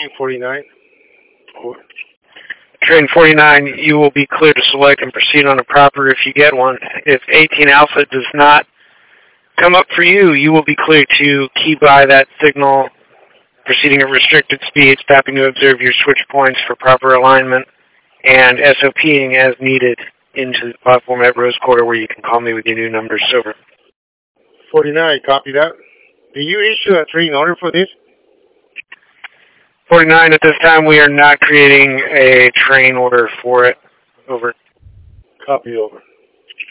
49. Train 49, you will be clear to select and proceed on a proper if you get one. If 18 Alpha does not come up for you, you will be clear to key by that signal, proceeding at restricted speeds, tapping to observe your switch points for proper alignment, and SOPing as needed into the platform at Rose Quarter where you can call me with your new numbers. Over. 49, copy that. Do you issue a training order for this? 49, at this time we are not creating a train order for it. Over. Copy, over.